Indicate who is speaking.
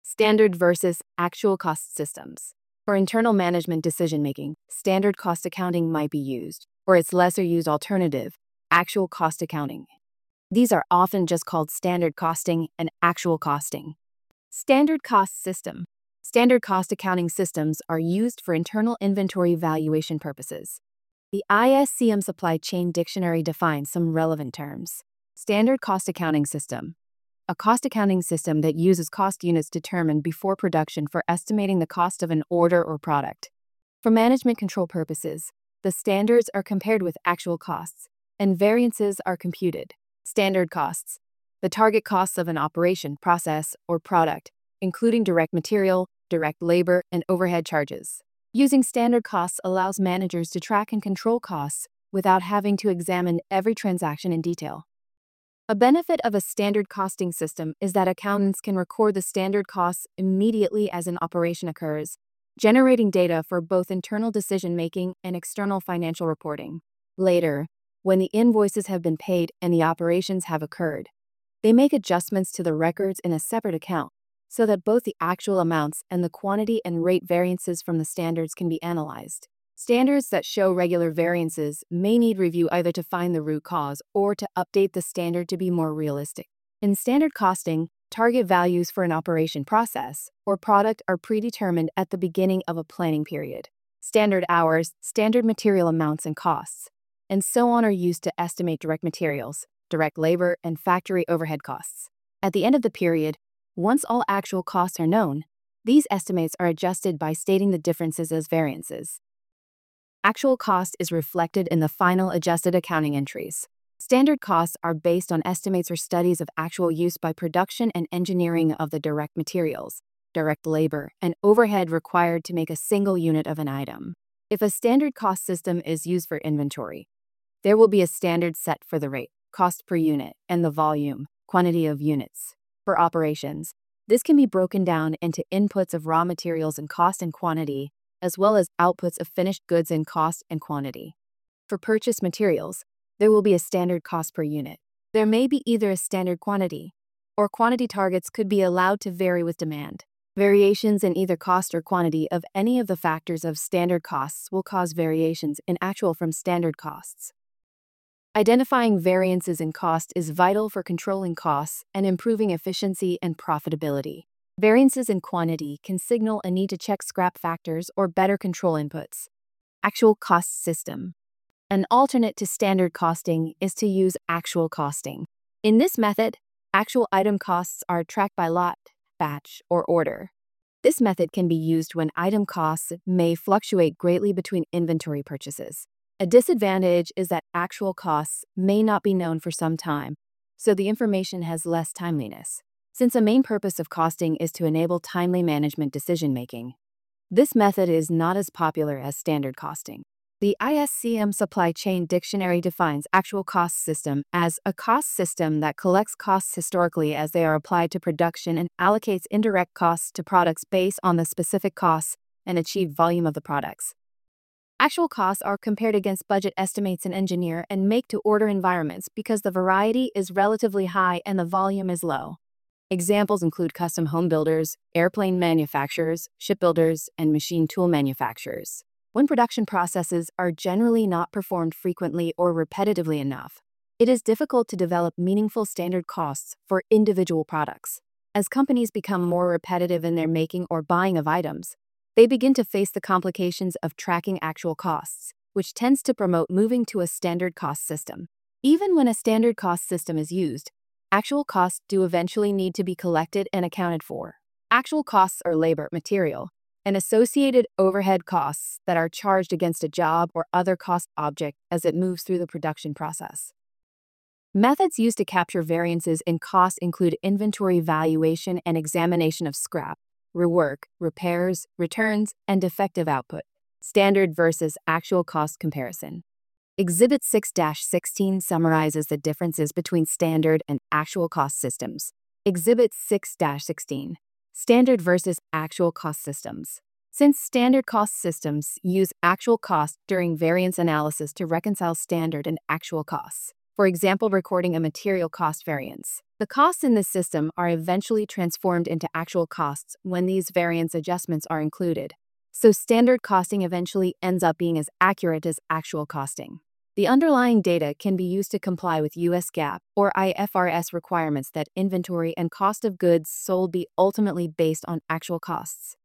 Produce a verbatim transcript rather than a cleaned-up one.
Speaker 1: Standard versus actual cost systems. For internal management decision-making, standard cost accounting might be used, or its lesser-used alternative, actual cost accounting. These are often just called standard costing and actual costing. Standard cost system. Standard cost accounting systems are used for internal inventory valuation purposes. The I S C M Supply Chain Dictionary defines some relevant terms. Standard cost accounting system. A cost accounting system that uses cost units determined before production for estimating the cost of an order or product. For management control purposes, the standards are compared with actual costs, and variances are computed. Standard costs. The target costs of an operation, process, or product, including direct material, direct labor, and overhead charges. Using standard costs allows managers to track and control costs without having to examine every transaction in detail. A benefit of a standard costing system is that accountants can record the standard costs immediately as an operation occurs, generating data for both internal decision-making and external financial reporting. Later, when the invoices have been paid and the operations have occurred, they make adjustments to the records in a separate account so that both the actual amounts and the quantity and rate variances from the standards can be analyzed. Standards that show regular variances may need review either to find the root cause or to update the standard to be more realistic. In standard costing, target values for an operation, process, or product are predetermined at the beginning of a planning period. Standard hours, standard material amounts and costs, and so on are used to estimate direct materials, direct labor, and factory overhead costs. At the end of the period, once all actual costs are known, these estimates are adjusted by stating the differences as variances. Actual cost is reflected in the final adjusted accounting entries. Standard costs are based on estimates or studies of actual use by production and engineering of the direct materials, direct labor, and overhead required to make a single unit of an item. If a standard cost system is used for inventory, there will be a standard set for the rate, cost per unit, and the volume, quantity of units. For operations, this can be broken down into inputs of raw materials and cost and quantity, as well as outputs of finished goods in cost and quantity. For purchased materials, there will be a standard cost per unit. There may be either a standard quantity, or quantity targets could be allowed to vary with demand. Variations in either cost or quantity of any of the factors of standard costs will cause variations in actual from standard costs. Identifying variances in cost is vital for controlling costs and improving efficiency and profitability. Variances in quantity can signal a need to check scrap factors or better control inputs. Actual cost system. An alternate to standard costing is to use actual costing. In this method, actual item costs are tracked by lot, batch, or order. This method can be used when item costs may fluctuate greatly between inventory purchases. A disadvantage is that actual costs may not be known for some time, so the information has less timeliness. Since a main purpose of costing is to enable timely management decision-making, this method is not as popular as standard costing. The I S C M Supply Chain Dictionary defines actual cost system as a cost system that collects costs historically as they are applied to production and allocates indirect costs to products based on the specific costs and achieved volume of the products. Actual costs are compared against budget estimates in engineer and make-to-order environments because the variety is relatively high and the volume is low. Examples include custom home builders, airplane manufacturers, shipbuilders, and machine tool manufacturers. When production processes are generally not performed frequently or repetitively enough, it is difficult to develop meaningful standard costs for individual products. As companies become more repetitive in their making or buying of items, they begin to face the complications of tracking actual costs, which tends to promote moving to a standard cost system. Even when a standard cost system is used, actual costs do eventually need to be collected and accounted for. Actual costs are labor, material, and associated overhead costs that are charged against a job or other cost object as it moves through the production process. Methods used to capture variances in cost include inventory valuation and examination of scrap, rework, repairs, returns, and defective output. Standard versus actual cost comparison. Exhibit six dash sixteen summarizes the differences between standard and actual cost systems. Exhibit six dash sixteen. Standard versus actual cost systems. Since standard cost systems use actual cost during variance analysis to reconcile standard and actual costs, for example, recording a material cost variance. The costs in this system are eventually transformed into actual costs when these variance adjustments are included. So standard costing eventually ends up being as accurate as actual costing. The underlying data can be used to comply with U S GAAP or I F R S requirements that inventory and cost of goods sold be ultimately based on actual costs.